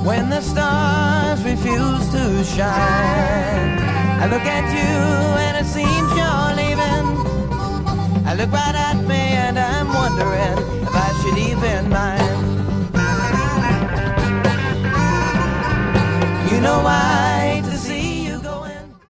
when the stars refuse to shine. I look at you and it seems you're leaving. I look right at me and I'm wondering if I should even mind.